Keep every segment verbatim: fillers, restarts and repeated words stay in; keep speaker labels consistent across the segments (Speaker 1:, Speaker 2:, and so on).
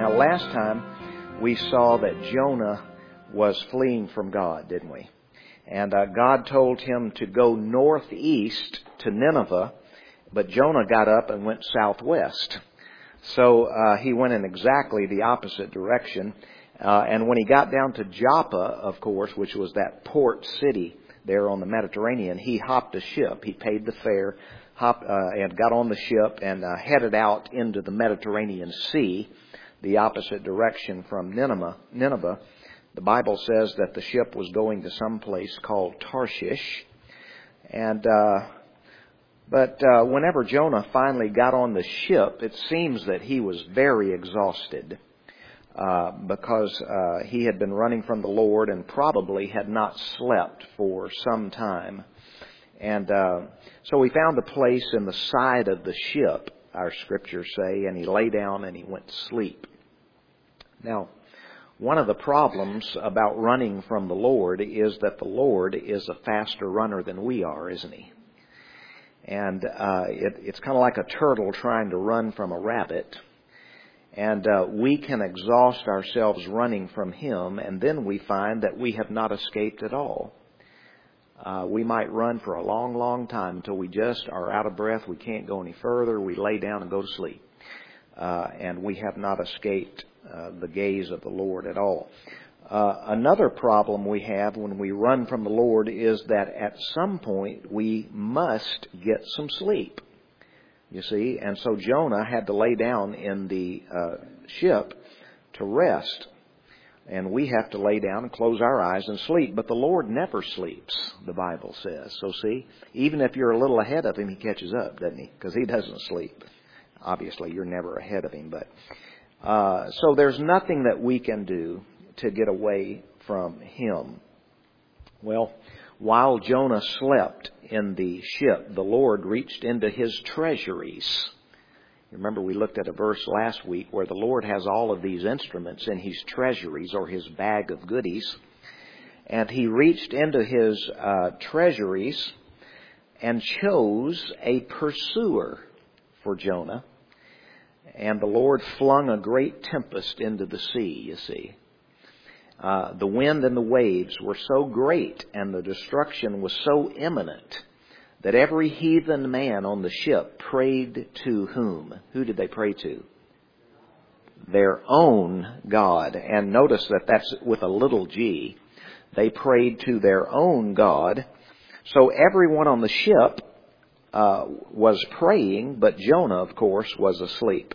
Speaker 1: Now, last time we saw that Jonah was fleeing from God, didn't we? And uh, God told him to go northeast to Nineveh, but Jonah got up and went southwest. So uh, he went in exactly the opposite direction. Uh, and when he got down to Joppa, of course, which was that port city there on the Mediterranean, he hopped a ship. He paid the fare, hopped, uh, and got on the ship and uh, headed out into the Mediterranean Sea, the opposite direction from Nineveh. Nineveh. The Bible says that the ship was going to some place called Tarshish. And uh, but uh, whenever Jonah finally got on the ship, it seems that he was very exhausted. Uh, because uh, he had been running from the Lord and probably had not slept for some time. And uh, so he found a place in the side of the ship, our scriptures say, and he lay down and he went to sleep. Now, one of the problems about running from the Lord is that the Lord is a faster runner than we are, isn't he? And uh, it, it's kind of like a turtle trying to run from a rabbit. And uh, we can exhaust ourselves running from Him, and then we find that we have not escaped at all. Uh, we might run for a long, long time until we just are out of breath. We can't go any further. We lay down and go to sleep. Uh, and we have not escaped uh, the gaze of the Lord at all. Uh, another problem we have when we run from the Lord is that at some point we must get some sleep. You see, and so Jonah had to lay down in the uh, ship to rest. And we have to lay down and close our eyes and sleep. But the Lord never sleeps, the Bible says. So see, even if you're a little ahead of Him, He catches up, doesn't He? Because He doesn't sleep. Obviously, you're never ahead of Him. But uh, so there's nothing that we can do to get away from Him. Well, while Jonah slept in the ship, the Lord reached into His treasuries. Remember, we looked at a verse last week where the Lord has all of these instruments in His treasuries, or His bag of goodies. And He reached into His uh, treasuries and chose a pursuer for Jonah. And the Lord flung a great tempest into the sea, you see. Uh, the wind and the waves were so great and the destruction was so imminent that every heathen man on the ship prayed to whom? Who did they pray to? Their own God. And notice that that's with a little g. They prayed to their own God. So everyone on the ship uh, was praying, but Jonah, of course, was asleep.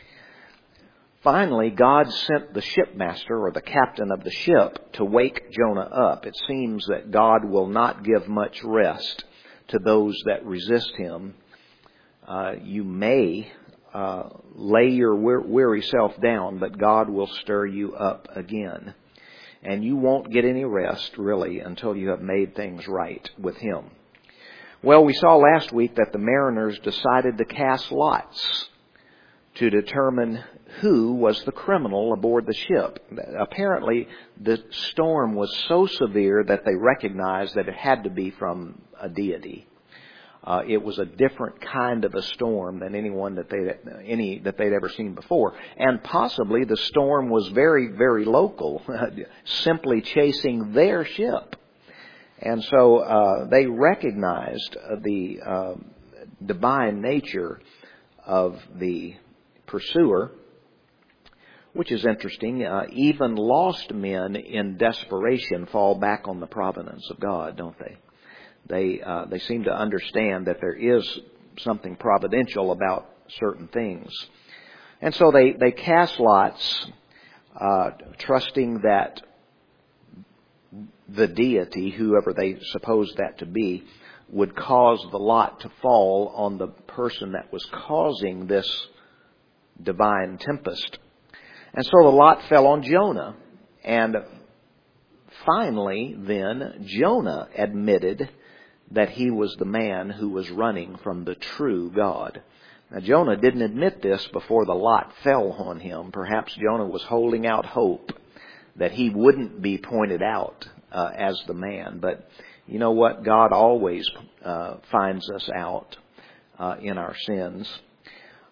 Speaker 1: Finally, God sent the shipmaster, or the captain of the ship, to wake Jonah up. It seems that God will not give much rest to those that resist Him. Uh, you may uh, lay your weary self down, but God will stir you up again. And you won't get any rest, really, until you have made things right with Him. Well, we saw last week that the mariners decided to cast lots to determine who was the criminal aboard the ship. Apparently, the storm was so severe that they recognized that it had to be from a deity. Uh, it was a different kind of a storm than anyone that they any that they'd ever seen before, and possibly the storm was very, very local, simply chasing their ship. And so uh, they recognized the uh, divine nature of the pursuer, which is interesting. Uh, even lost men in desperation fall back on the providence of God, don't they? They uh, they seem to understand that there is something providential about certain things. And so they, they cast lots, uh, trusting that the deity, whoever they supposed that to be, would cause the lot to fall on the person that was causing this divine tempest. And so the lot fell on Jonah. And finally, then, Jonah admitted that he was the man who was running from the true God. Now, Jonah didn't admit this before the lot fell on him. Perhaps Jonah was holding out hope that he wouldn't be pointed out uh, as the man. But you know what? God always uh, finds us out uh, in our sins.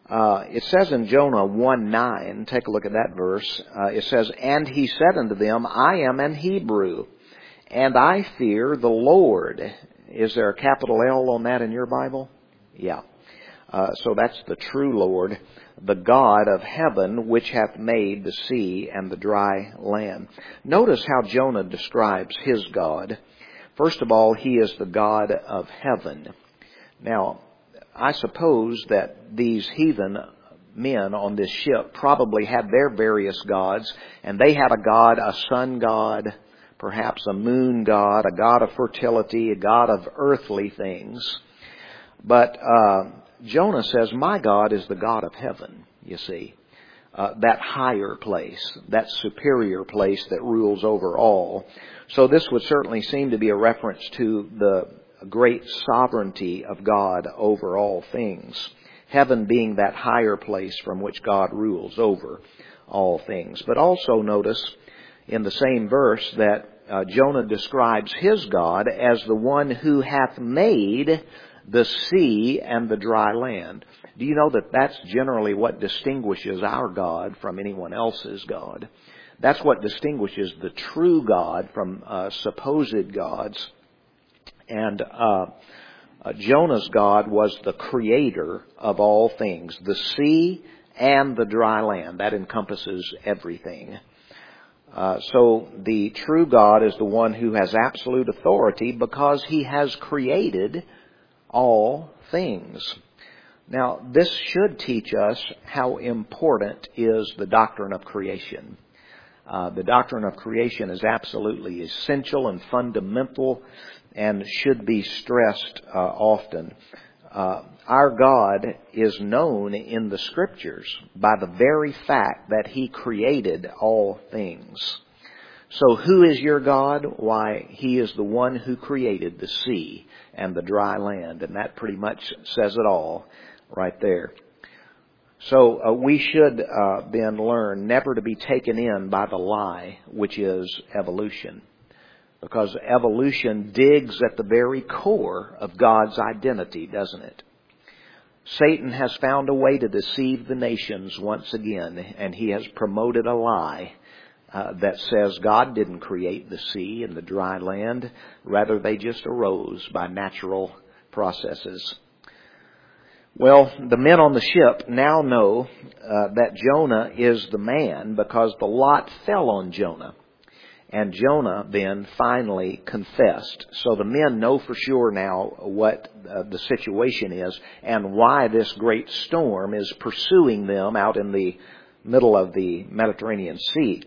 Speaker 1: Uh, it says in Jonah one nine, take a look at that verse, uh, it says, "And he said unto them, I am an Hebrew, and I fear the Lord." Is there a capital L on that in your Bible? Yeah. Uh, so that's the true Lord, the God of heaven, which hath made the sea and the dry land. Notice how Jonah describes his God. First of all, he is the God of heaven. Now, I suppose that these heathen men on this ship probably had their various gods, and they had a god, a sun god, perhaps a moon god, a god of fertility, a god of earthly things. But uh, Jonah says, my God is the God of heaven, you see. Uh, that higher place, that superior place that rules over all. So this would certainly seem to be a reference to the great sovereignty of God over all things. Heaven being that higher place from which God rules over all things. But also notice in the same verse that uh, Jonah describes his God as the one who hath made the sea and the dry land. Do you know that that's generally what distinguishes our God from anyone else's God? That's what distinguishes the true God from uh, supposed gods. And uh, uh, Jonah's God was the creator of all things, the sea and the dry land. That encompasses everything. Uh, so the true God is the one who has absolute authority because he has created all things. Now, this should teach us how important is the doctrine of creation. Uh, the doctrine of creation is absolutely essential and fundamental and should be stressed uh, often. Uh, our God is known in the Scriptures by the very fact that He created all things. So who is your God? Why, He is the one who created the sea and the dry land. And that pretty much says it all right there. So uh, we should uh, then learn never to be taken in by the lie, which is evolution. Because evolution digs at the very core of God's identity, doesn't it? Satan has found a way to deceive the nations once again, and he has promoted a lie uh, that says God didn't create the sea and the dry land. Rather, they just arose by natural processes. Well, the men on the ship now know uh, that Jonah is the man because the lot fell on Jonah. And Jonah then finally confessed. So the men know for sure now what uh, the situation is and why this great storm is pursuing them out in the middle of the Mediterranean Sea.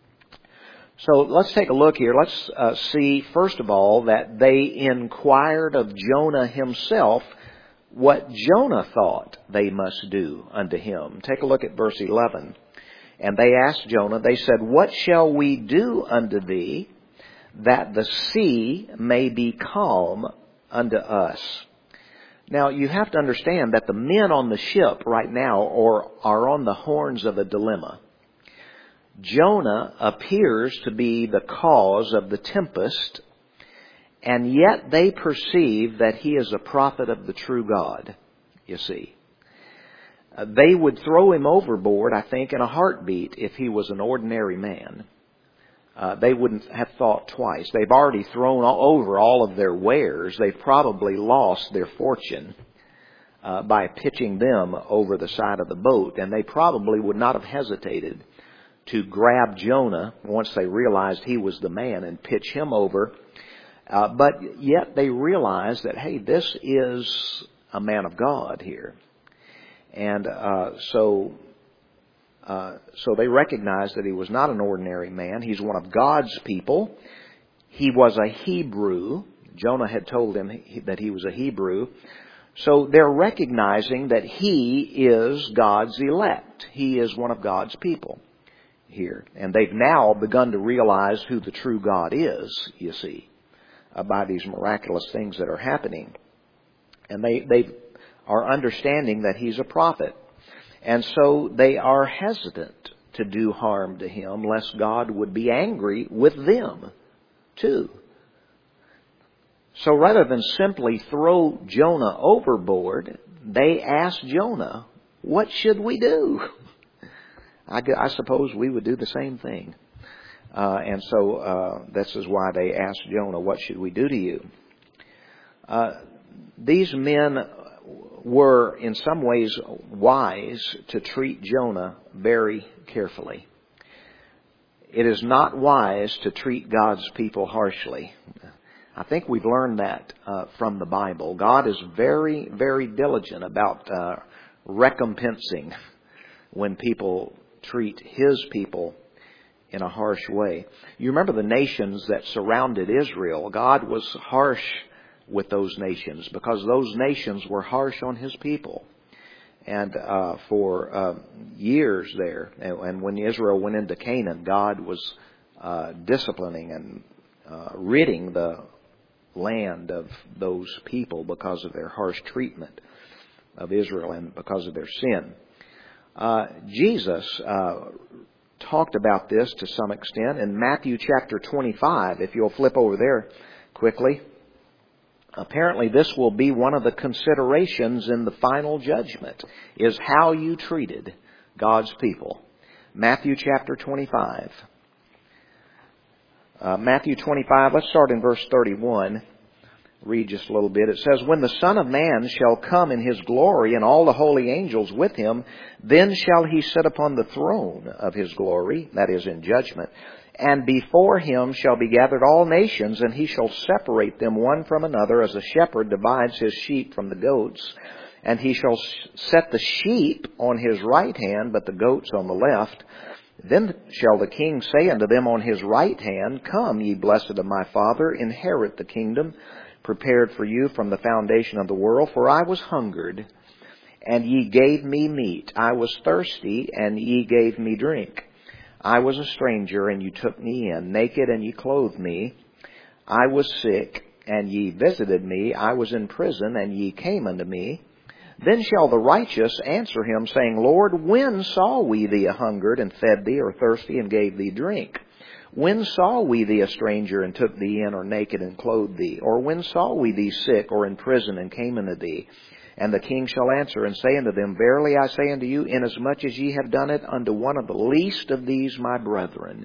Speaker 1: So let's take a look here. Let's uh, see, first of all, that they inquired of Jonah himself what Jonah thought they must do unto him. Take a look at verse eleven. And they asked Jonah, they said, what shall we do unto thee that the sea may be calm unto us? Now, you have to understand that the men on the ship right now are, are on the horns of a dilemma. Jonah appears to be the cause of the tempest, and yet they perceive that he is a prophet of the true God, you see. Uh, they would throw him overboard, I think, in a heartbeat if he was an ordinary man. Uh, they wouldn't have thought twice. They've already thrown all over all of their wares. They've probably lost their fortune uh, by pitching them over the side of the boat. And they probably would not have hesitated to grab Jonah once they realized he was the man and pitch him over. Uh, but yet they realized that, hey, this is a man of God here. And uh, so uh, so they recognized that he was not an ordinary man. He's one of God's people. He was a Hebrew. Jonah had told them that he was a Hebrew. So they're recognizing that he is God's elect. He is one of God's people here. And they've now begun to realize who the true God is, you see, uh, by these miraculous things that are happening. And they, they've are understanding that he's a prophet. And so they are hesitant to do harm to him, lest God would be angry with them too. So rather than simply throw Jonah overboard, they asked Jonah, what should we do? I, I suppose we would do the same thing. Uh, and so uh, this is why they asked Jonah, what should we do to you? Uh, these men were in some ways wise to treat Jonah very carefully. It is not wise to treat God's people harshly. I think we've learned that uh, from the Bible. God is very, very diligent about uh, recompensing when people treat His people in a harsh way. You remember the nations that surrounded Israel. God was harsh with those nations because those nations were harsh on His people. And uh, for uh, years there, and, and when Israel went into Canaan, God was uh, disciplining and uh, ridding the land of those people because of their harsh treatment of Israel and because of their sin. Uh, Jesus uh, talked about this to some extent in Matthew chapter twenty-five. If you'll flip over there quickly. Apparently this will be one of the considerations in the final judgment, is how you treated God's people. Matthew chapter twenty-five. Uh, Matthew twenty-five, let's start in verse thirty-one. Read just a little bit. It says, when the Son of Man shall come in His glory and all the holy angels with Him, then shall He sit upon the throne of His glory, that is in judgment. And before Him shall be gathered all nations, and He shall separate them one from another, as a shepherd divides his sheep from the goats. And He shall set the sheep on His right hand, but the goats on the left. Then shall the King say unto them on His right hand, come, ye blessed of my Father, inherit the kingdom prepared for you from the foundation of the world. For I was hungered, and ye gave me meat. I was thirsty, and ye gave me drink. I was a stranger, and you took me in. Naked, and ye clothed me. I was sick, and ye visited me. I was in prison, and ye came unto me. Then shall the righteous answer Him, saying, Lord, when saw we thee a hungered, and fed thee, or thirsty, and gave thee drink? When saw we thee a stranger, and took thee in, or naked, and clothed thee? Or when saw we thee sick, or in prison, and came unto thee? And the King shall answer and say unto them, verily I say unto you, inasmuch as ye have done it unto one of the least of these my brethren,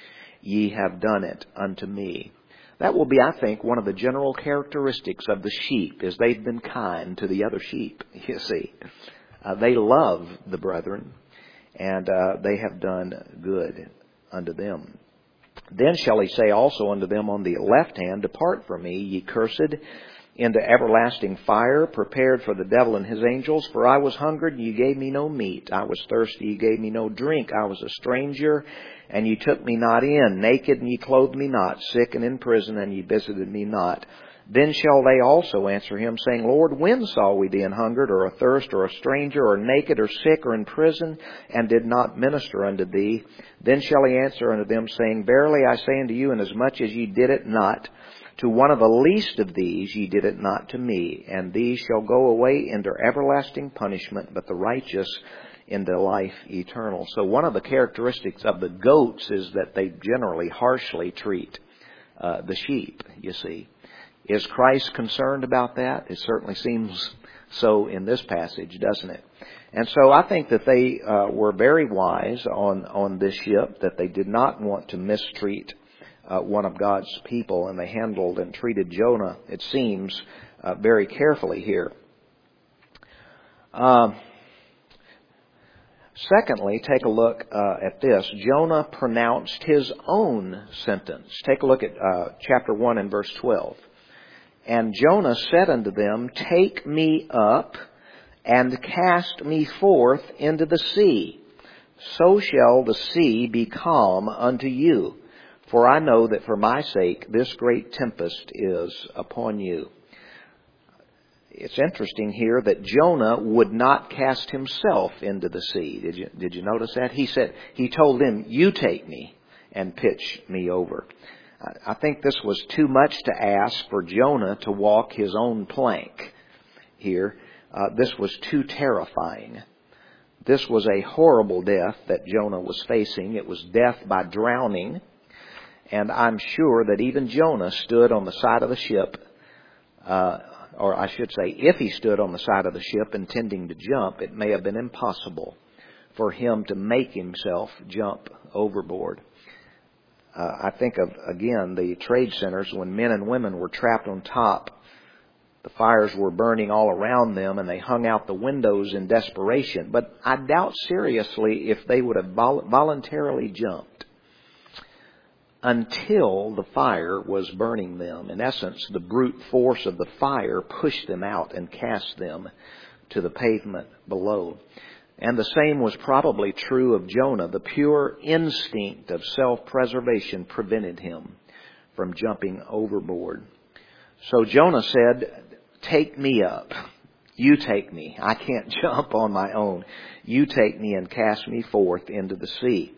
Speaker 1: ye have done it unto me. That will be, I think, one of the general characteristics of the sheep, is they've been kind to the other sheep, you see. Uh, they love the brethren, and uh, they have done good unto them. Then shall He say also unto them on the left hand, depart from me, ye cursed, into everlasting fire, prepared for the devil and his angels. For I was hungered, and ye gave me no meat. I was thirsty, ye gave me no drink. I was a stranger, and ye took me not in. Naked, and ye clothed me not. Sick and in prison, and ye visited me not. Then shall they also answer Him, saying, Lord, when saw we thee an hungered, or athirst, or a stranger, or naked, or sick, or in prison, and did not minister unto thee? Then shall He answer unto them, saying, verily I say unto you, inasmuch as ye did it not to one of the least of these, ye did it not to me. And these shall go away into everlasting punishment, but the righteous into life eternal. So one of the characteristics of the goats is that they generally harshly treat uh, the sheep, you see. Is Christ concerned about that? It certainly seems so in this passage, doesn't it? And so I think that they uh, were very wise on, on this ship, that they did not want to mistreat uh, one of God's people, and they handled and treated Jonah, it seems, uh, very carefully here. Um, secondly, take a look uh, at this. Jonah pronounced his own sentence. Take a look at uh, chapter one and verse twelve. And Jonah said unto them, take me up and cast me forth into the sea. So shall the sea be calm unto you. For I know that for my sake this great tempest is upon you. It's interesting here that Jonah would not cast himself into the sea. Did you, did you notice that? He said, he told them, you take me and pitch me over. I think this was too much to ask for Jonah to walk his own plank here. Uh, this was too terrifying. This was a horrible death that Jonah was facing. It was death by drowning. And I'm sure that even Jonah stood on the side of the ship, uh, or I should say, if he stood on the side of the ship intending to jump, it may have been impossible for him to make himself jump overboard. Uh, I think of, again, the trade centers when men and women were trapped on top. The fires were burning all around them and they hung out the windows in desperation. But I doubt seriously if they would have vol- voluntarily jumped until the fire was burning them. In essence, the brute force of the fire pushed them out and cast them to the pavement below. And the same was probably true of Jonah. The pure instinct of self-preservation prevented him from jumping overboard. So Jonah said, "Take me up. You take me. I can't jump on my own. You take me and cast me forth into the sea."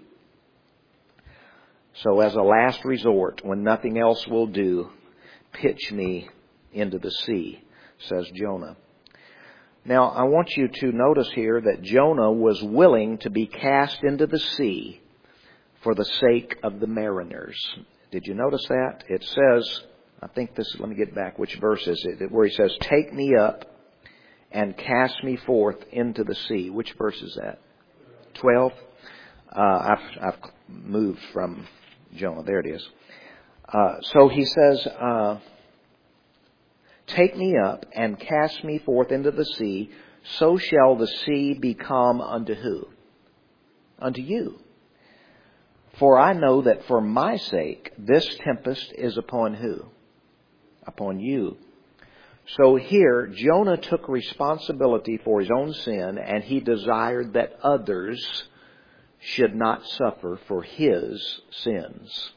Speaker 1: So as a last resort, when nothing else will do, pitch me into the sea, says Jonah. Now, I want you to notice here that Jonah was willing to be cast into the sea for the sake of the mariners. Did you notice that? It says, I think this, let me get back, which verse is it? Where he says, "Take me up and cast me forth into the sea." Which verse is that? twelve? Uh, I've, I've moved from Jonah. There it is. Uh, so he says, uh, "Take me up and cast me forth into the sea, so shall the sea become unto who? Unto you. For I know that for my sake this tempest is upon who? Upon you." So here, Jonah took responsibility for his own sin, and he desired that others should not suffer for his sins.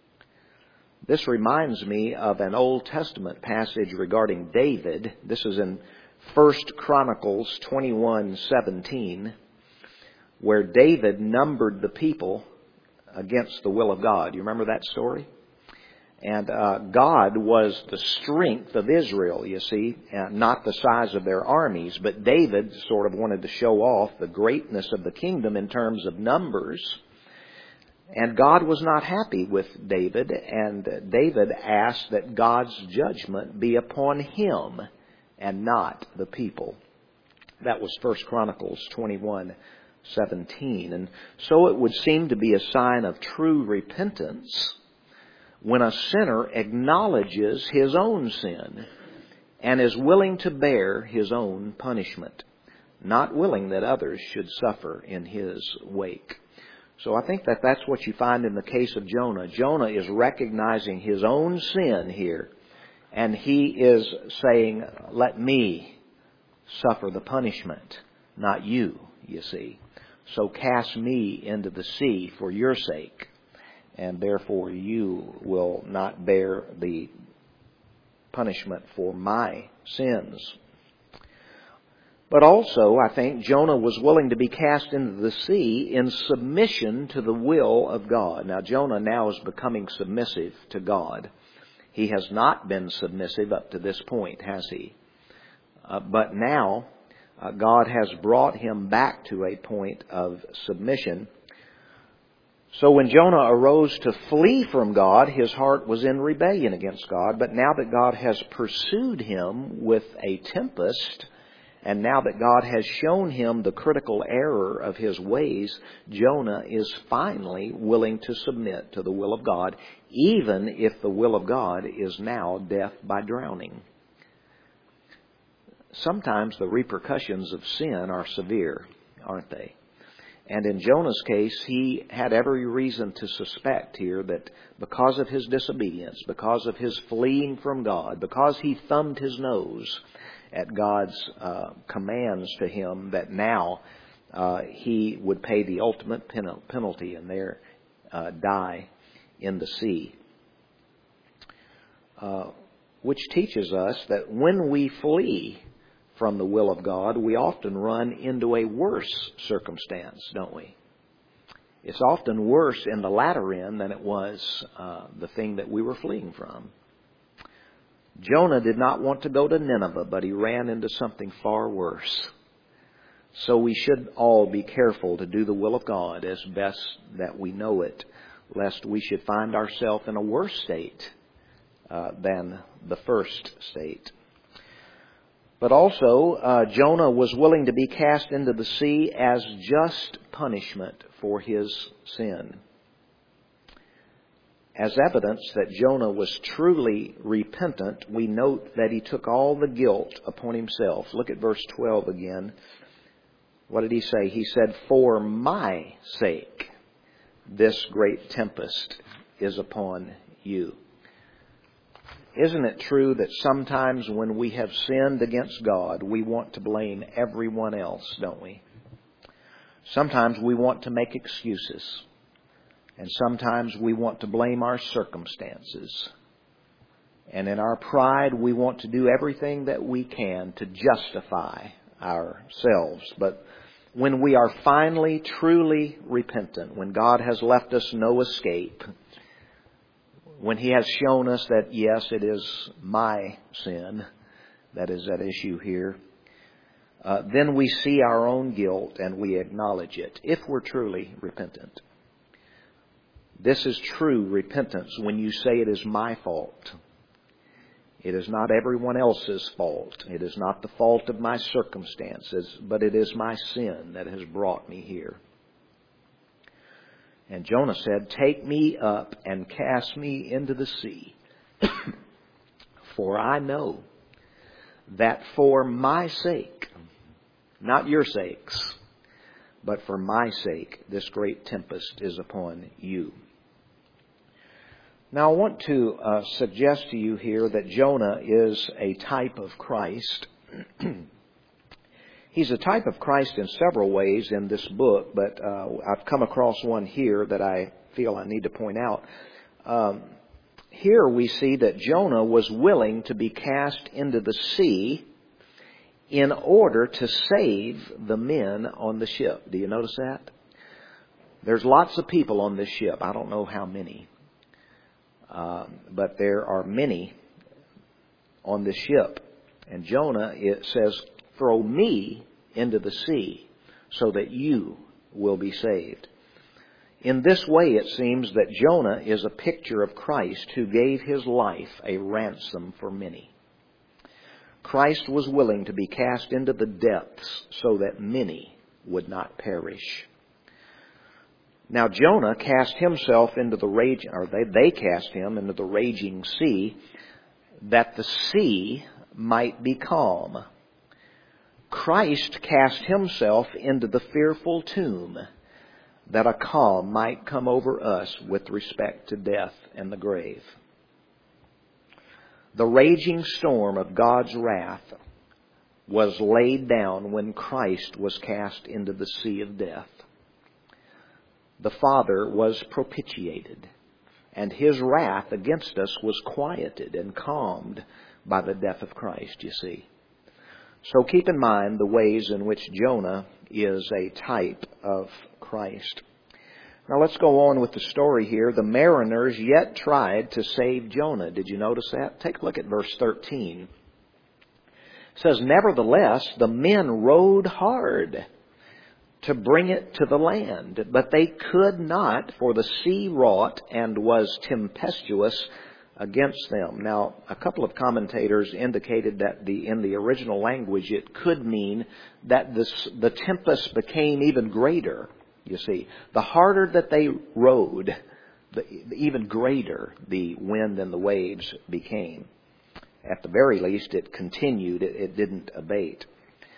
Speaker 1: This reminds me of an Old Testament passage regarding David. This is in First Chronicles twenty-one seventeen, where David numbered the people against the will of God. You remember that story? And uh, God was the strength of Israel, you see, and not the size of their armies. But David sort of wanted to show off the greatness of the kingdom in terms of numbers. And God was not happy with David, and David asked that God's judgment be upon him and not the people. That was First Chronicles twenty-one seventeen. And so it would seem to be a sign of true repentance when a sinner acknowledges his own sin and is willing to bear his own punishment, not willing that others should suffer in his wake. So I think that that's what you find in the case of Jonah. Jonah is recognizing his own sin here, and he is saying, "Let me suffer the punishment, not you, you see. So cast me into the sea for your sake, and therefore you will not bear the punishment for my sins." But also, I think Jonah was willing to be cast into the sea in submission to the will of God. Now, Jonah now is becoming submissive to God. He has not been submissive up to this point, has he? Uh, but now, uh, God has brought him back to a point of submission. So when Jonah arose to flee from God, his heart was in rebellion against God. But now that God has pursued him with a tempest, and now that God has shown him the critical error of his ways, Jonah is finally willing to submit to the will of God, even if the will of God is now death by drowning. Sometimes the repercussions of sin are severe, aren't they? And in Jonah's case, he had every reason to suspect here that because of his disobedience, because of his fleeing from God, because he thumbed his nose at God's uh, commands to him, that now uh, he would pay the ultimate pen- penalty and there uh, die in the sea. Uh, which teaches us that when we flee from the will of God, we often run into a worse circumstance, don't we? It's often worse in the latter end than it was uh, the thing that we were fleeing from. Jonah did not want to go to Nineveh, but he ran into something far worse. So we should all be careful to do the will of God as best that we know it, lest we should find ourselves in a worse state uh, than the first state. But also, uh, Jonah was willing to be cast into the sea as just punishment for his sin. As evidence that Jonah was truly repentant, we note that he took all the guilt upon himself. Look at verse twelve again. What did he say? He said, "For my sake, this great tempest is upon you." Isn't it true that sometimes when we have sinned against God, we want to blame everyone else, don't we? Sometimes we want to make excuses. And sometimes we want to blame our circumstances. And in our pride, we want to do everything that we can to justify ourselves. But when we are finally truly repentant, when God has left us no escape, when He has shown us that, yes, it is my sin that is at issue here, uh, then we see our own guilt and we acknowledge it, if we're truly repentant. This is true repentance when you say it is my fault. It is not everyone else's fault. It is not the fault of my circumstances, but it is my sin that has brought me here. And Jonah said, "Take me up and cast me into the sea, for I know that for my sake," not your sakes, but for my sake, "this great tempest is upon you." Now, I want to uh, suggest to you here that Jonah is a type of Christ. He's a type of Christ in several ways in this book, but uh, I've come across one here that I feel I need to point out. Um, here we see that Jonah was willing to be cast into the sea in order to save the men on the ship. Do you notice that? There's lots of people on this ship. I don't know how many. Uh, but there are many on this ship. And Jonah, it says, "Throw me into the sea so that you will be saved." In this way, it seems that Jonah is a picture of Christ who gave his life a ransom for many. Christ was willing to be cast into the depths so that many would not perish. Now Jonah cast himself into the raging, or they, they cast him into the raging sea, that the sea might be calm. Christ cast himself into the fearful tomb, that a calm might come over us with respect to death and the grave. The raging storm of God's wrath was laid down when Christ was cast into the sea of death. The Father was propitiated, and His wrath against us was quieted and calmed by the death of Christ, you see. So keep in mind the ways in which Jonah is a type of Christ. Now let's go on with the story here. The mariners yet tried to save Jonah. Did you notice that? Take a look at verse thirteen. It says, "Nevertheless, the men rowed hard to bring it to the land, but they could not, for the sea wrought and was tempestuous against them." Now, a couple of commentators indicated that the in the original language it could mean that this, the tempest became even greater. You see, the harder that they rowed, the, even greater the wind and the waves became. At the very least, it continued; it, it didn't abate.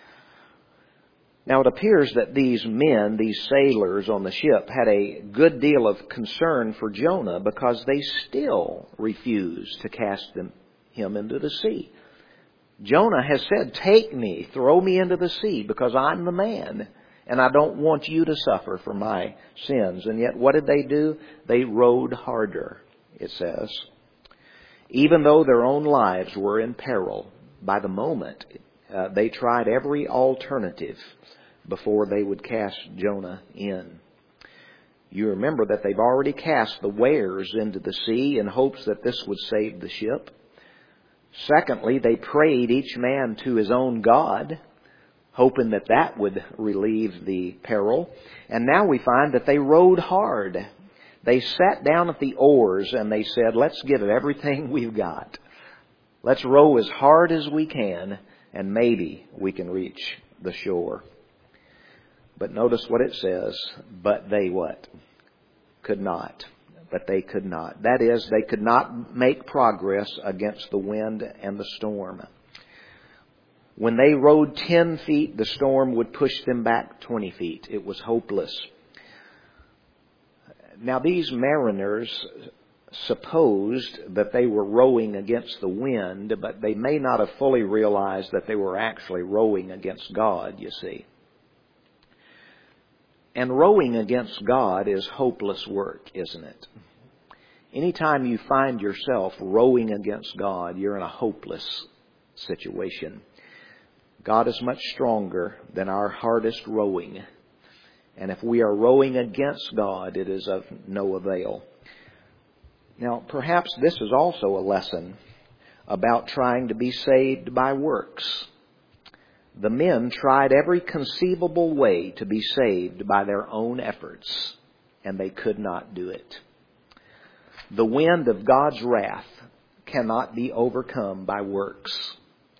Speaker 1: Now, it appears that these men, these sailors on the ship, had a good deal of concern for Jonah because they still refused to cast them, him into the sea. Jonah has said, "Take me, throw me into the sea because I'm the man and I don't want you to suffer for my sins." And yet, what did they do? They rowed harder, it says. Even though their own lives were in peril by the moment, uh, they tried every alternative before they would cast Jonah in. You remember that they've already cast the wares into the sea in hopes that this would save the ship. Secondly, they prayed each man to his own God, hoping that that would relieve the peril. And now we find that they rowed hard. They sat down at the oars and they said, "Let's give it everything we've got. Let's row as hard as we can and maybe we can reach the shore. But notice what it says, but they what? Could not. But they could not. That is, they could not make progress against the wind and the storm. When they rowed ten feet, the storm would push them back twenty feet. It was hopeless. Now these mariners supposed that they were rowing against the wind, but they may not have fully realized that they were actually rowing against God, you see. And rowing against God is hopeless work, isn't it? Anytime you find yourself rowing against God, you're in a hopeless situation. God is much stronger than our hardest rowing. And if we are rowing against God, it is of no avail. Now, perhaps this is also a lesson about trying to be saved by works. The men tried every conceivable way to be saved by their own efforts, and they could not do it. The wind of God's wrath cannot be overcome by works.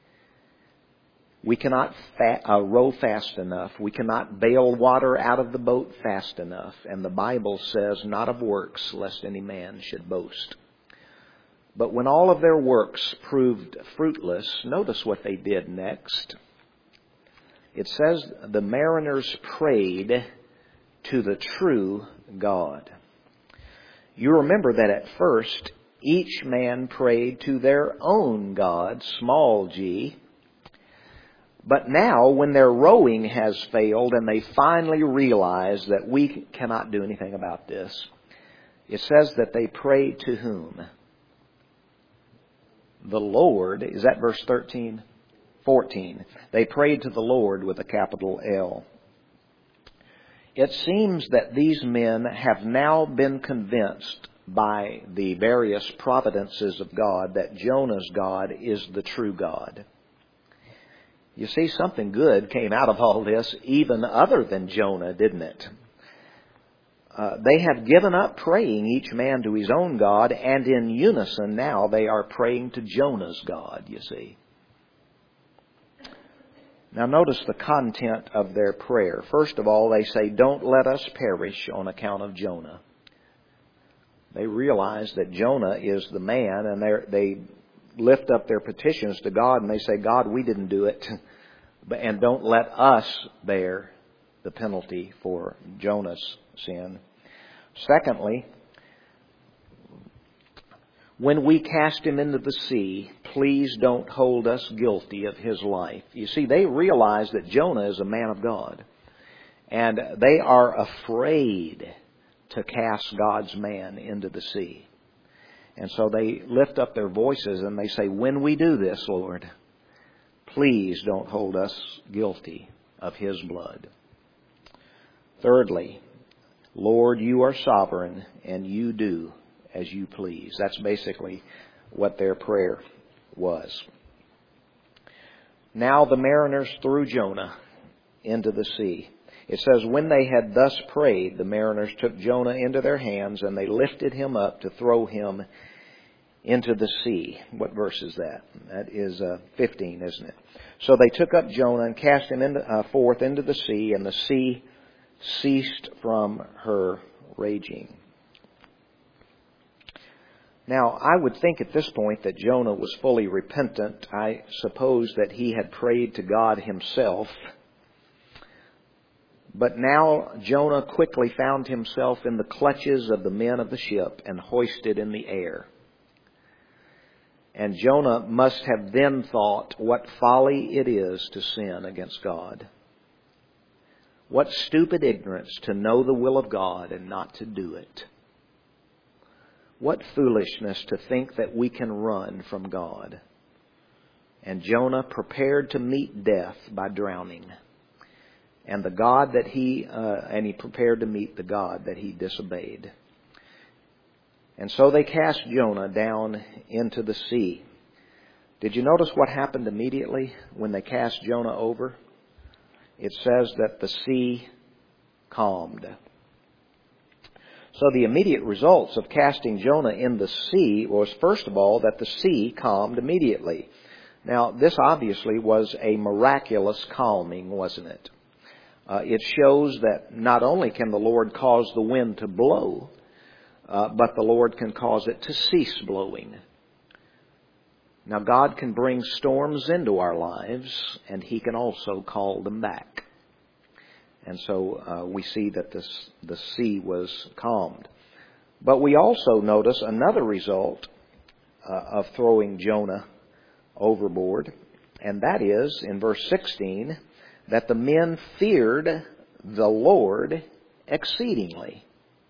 Speaker 1: We cannot fa- uh, row fast enough. We cannot bail water out of the boat fast enough. And the Bible says, not of works, lest any man should boast. But when all of their works proved fruitless, notice what they did next. It says the mariners prayed to the true God. You remember that at first, each man prayed to their own God, small g. But now, when their rowing has failed and they finally realize that we cannot do anything about this, it says that they prayed to whom? The Lord. Is that verse thirteen? fourteen. They prayed to the Lord with a capital L. It seems that these men have now been convinced by the various providences of God that Jonah's God is the true God. You see, something good came out of all this, even other than Jonah, didn't it? Uh, they have given up praying each man to his own God, and in unison now they are praying to Jonah's God, you see. Now notice the content of their prayer. First of all, they say, don't let us perish on account of Jonah. They realize that Jonah is the man, and they lift up their petitions to God, and they say, God, we didn't do it, and don't let us bear the penalty for Jonah's sin. Secondly, when we cast him into the sea, please don't hold us guilty of his life. You see, they realize that Jonah is a man of God, and they are afraid to cast God's man into the sea. And so they lift up their voices and they say, when we do this, Lord, please don't hold us guilty of his blood. Thirdly, Lord, you are sovereign and you do as you please. That's basically what their prayer was. Now the mariners threw Jonah into the sea. It says, when they had thus prayed, the mariners took Jonah into their hands, and they lifted him up to throw him into the sea. What verse is that? That is uh, fifteen, isn't it? So they took up Jonah and cast him into, uh, forth into the sea, and the sea ceased from her raging. Now, I would think at this point that Jonah was fully repentant. I suppose that he had prayed to God himself. But now Jonah quickly found himself in the clutches of the men of the ship and hoisted in the air. And Jonah must have then thought what folly it is to sin against God. What stupid ignorance to know the will of God and not to do it. What foolishness to think that we can run from God. And Jonah prepared to meet death by drowning. And the God that he, uh, and he prepared to meet the God that he disobeyed. And so they cast Jonah down into the sea. Did you notice what happened immediately when they cast Jonah over? It says that the sea calmed. So the immediate results of casting Jonah in the sea was, first of all, that the sea calmed immediately. Now, this obviously was a miraculous calming, wasn't it? Uh, it shows that not only can the Lord cause the wind to blow, uh, but the Lord can cause it to cease blowing. Now, God can bring storms into our lives, and He can also call them back. And so uh, we see that this, the sea was calmed. But we also notice another result uh, of throwing Jonah overboard, and that is, in verse sixteen, that the men feared the Lord exceedingly.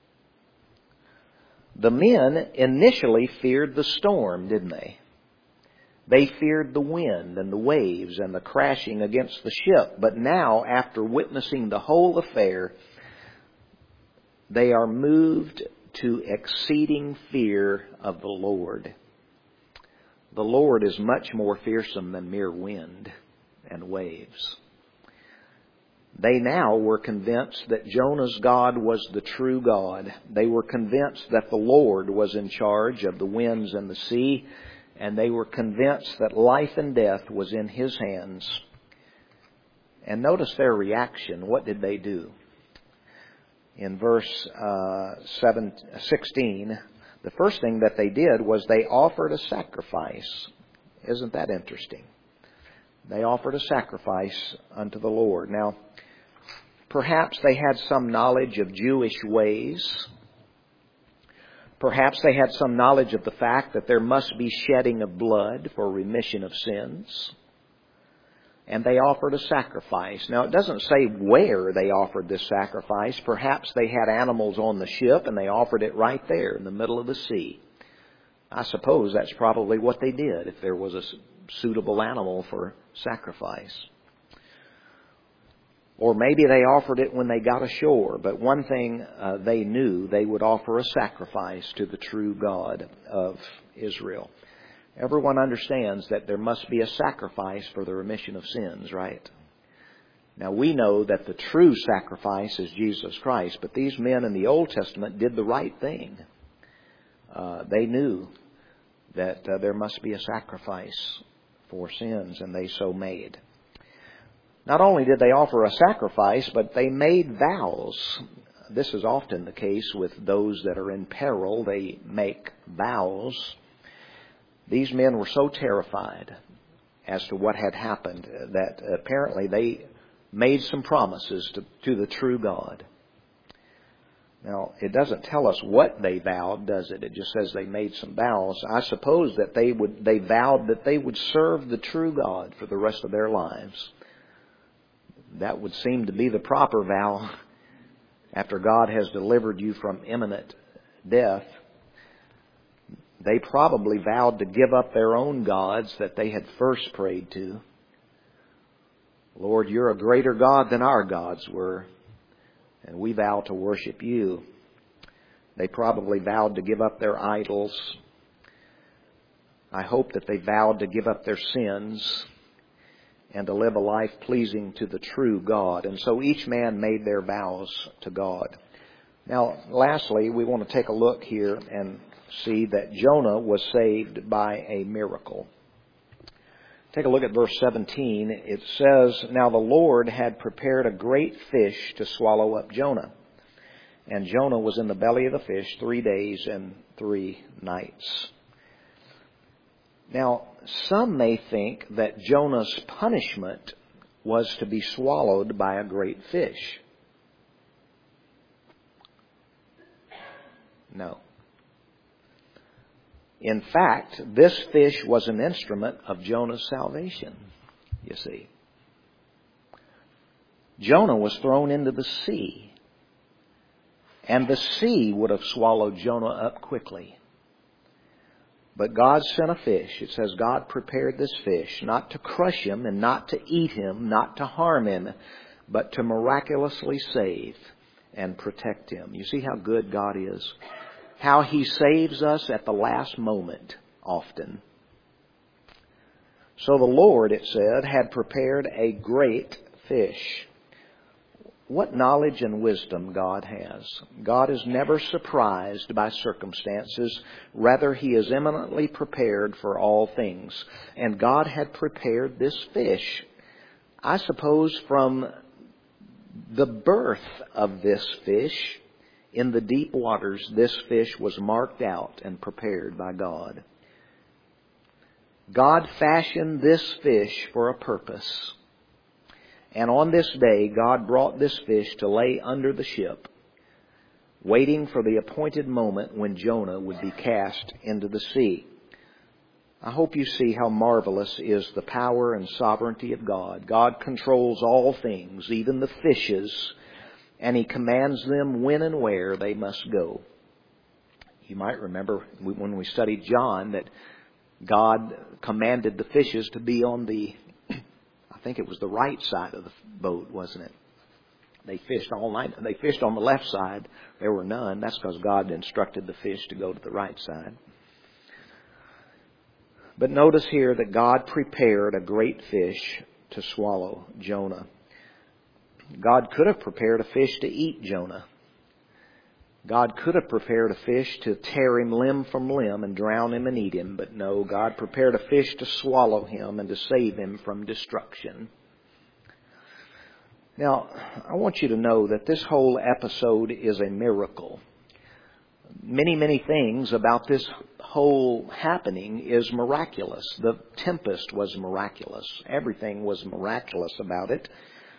Speaker 1: The men initially feared the storm, didn't they? They feared the wind and the waves and the crashing against the ship. But now, after witnessing the whole affair, they are moved to exceeding fear of the Lord. The Lord is much more fearsome than mere wind and waves. They now were convinced that Jonah's God was the true God. They were convinced that the Lord was in charge of the winds and the sea, and they were convinced that life and death was in His hands. And notice their reaction. What did they do? In verse uh, seven, sixteen, the first thing that they did was they offered a sacrifice. Isn't that interesting? They offered a sacrifice unto the Lord. Now, perhaps they had some knowledge of Jewish ways. Perhaps they had some knowledge of the fact that there must be shedding of blood for remission of sins. And they offered a sacrifice. Now, it doesn't say where they offered this sacrifice. Perhaps they had animals on the ship and they offered it right there in the middle of the sea. I suppose that's probably what they did if there was a suitable animal for sacrifice. Or maybe they offered it when they got ashore. But one thing uh, they knew, they would offer a sacrifice to the true God of Israel. Everyone understands that there must be a sacrifice for the remission of sins, right? Now, we know that the true sacrifice is Jesus Christ, but these men in the Old Testament did the right thing. Uh, they knew that uh, there must be a sacrifice for sins, and they so made. Not only did they offer a sacrifice, but they made vows. This is often the case with those that are in peril. They make vows. These men were so terrified as to what had happened that apparently they made some promises to, to the true God. Now, it doesn't tell us what they vowed, does it? It just says they made some vows. I suppose that they would they vowed that they would serve the true God for the rest of their lives. That would seem to be the proper vow after God has delivered you from imminent death. They probably vowed to give up their own gods that they had first prayed to. Lord, you're a greater God than our gods were, and we vow to worship you. They probably vowed to give up their idols. I hope that they vowed to give up their sins and to live a life pleasing to the true God. And so each man made their vows to God. Now, lastly, we want to take a look here and see that Jonah was saved by a miracle. Take a look at verse seventeen. It says, "Now the Lord had prepared a great fish to swallow up Jonah. And Jonah was in the belly of the fish three days and three nights." Now, some may think that Jonah's punishment was to be swallowed by a great fish. No. In fact, this fish was an instrument of Jonah's salvation, you see. Jonah was thrown into the sea, and the sea would have swallowed Jonah up quickly. But God sent a fish. It says God prepared this fish not to crush him and not to eat him, not to harm him, but to miraculously save and protect him. You see how good God is? How He saves us at the last moment often. So the Lord, it said, had prepared a great fish. what knowledge and wisdom God has. God is never surprised by circumstances. Rather, He is eminently prepared for all things. And God had prepared this fish. I suppose from the birth of this fish in the deep waters, this fish was marked out and prepared by God. God fashioned this fish for a purpose. And on this day, God brought this fish to lay under the ship, waiting for the appointed moment when Jonah would be cast into the sea. I hope you see how marvelous is the power and sovereignty of God. God controls all things, even the fishes, and He commands them when and where they must go. You might remember when we studied John that God commanded the fishes to be on the I think it was the right side of the boat, wasn't it? They fished all night. They fished on the left side. There were none. That's because God instructed the fish to go to the right side. But notice here that God prepared a great fish to swallow Jonah. God could have prepared a fish to eat Jonah. God could have prepared a fish to tear him limb from limb and drown him and eat him. But no, God prepared a fish to swallow him and to save him from destruction. Now, I want you to know that this whole episode is a miracle. Many, many things about this whole happening is miraculous. The tempest was miraculous. Everything was miraculous about it.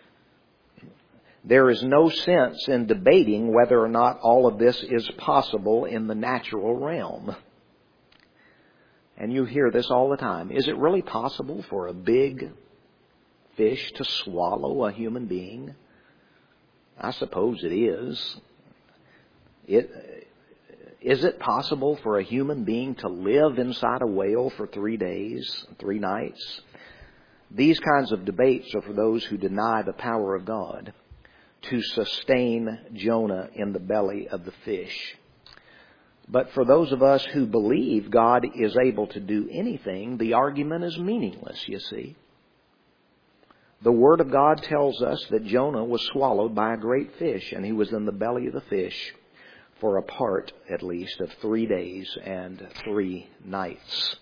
Speaker 1: There is no sense in debating whether or not all of this is possible in the natural realm. And you hear this all the time. Is it really possible for a big fish to swallow a human being? I suppose it is. It, is it possible for a human being to live inside a whale for three days, three nights? These kinds of debates are for those who deny the power of God to sustain Jonah in the belly of the fish. But for those of us who believe God is able to do anything, the argument is meaningless, you see. The Word of God tells us that Jonah was swallowed by a great fish, and he was in the belly of the fish for a part, at least, of three days and three nights.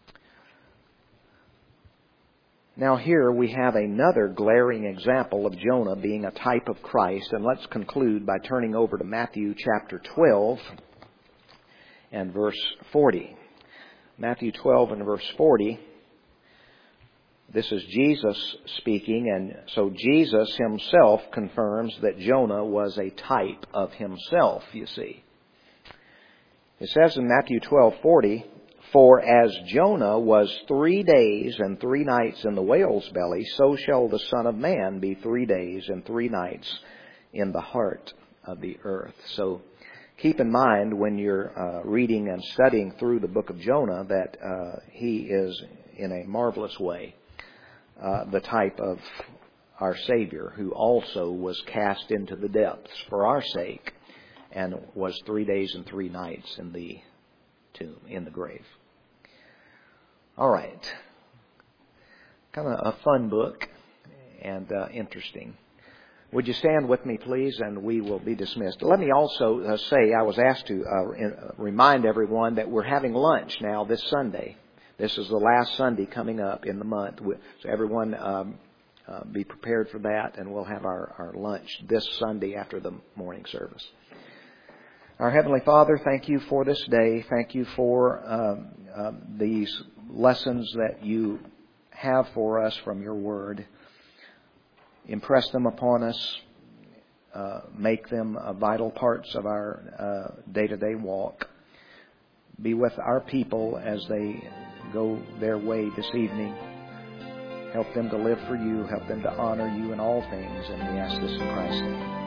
Speaker 1: Now here we have another glaring example of Jonah being a type of Christ. And let's conclude by turning over to Matthew chapter twelve and verse forty. Matthew twelve and verse forty. This is Jesus speaking, and so Jesus himself confirms that Jonah was a type of himself, you see. It says in Matthew twelve forty, "For as Jonah was three days and three nights in the whale's belly, so shall the Son of Man be three days and three nights in the heart of the earth." So keep in mind when you're uh, reading and studying through the book of Jonah that uh, he is in a marvelous way uh, the type of our Savior, who also was cast into the depths for our sake and was three days and three nights in the tomb, in the grave. All right. Kind of a fun book and uh, interesting. Would you stand with me, please, and we will be dismissed. Let me also uh, say, I was asked to uh, in, uh, remind everyone that we're having lunch now this Sunday. This is the last Sunday coming up in the month. So everyone um, uh, be prepared for that, and we'll have our, our lunch this Sunday after the morning service. Our Heavenly Father, thank you for this day. Thank you for um, uh, these lessons that you have for us from your Word. Impress them upon us. Uh, make them uh, vital parts of our uh, day-to-day walk. Be with our people as they go their way this evening. Help them to live for you. Help them to honor you in all things. And we ask this in Christ's name.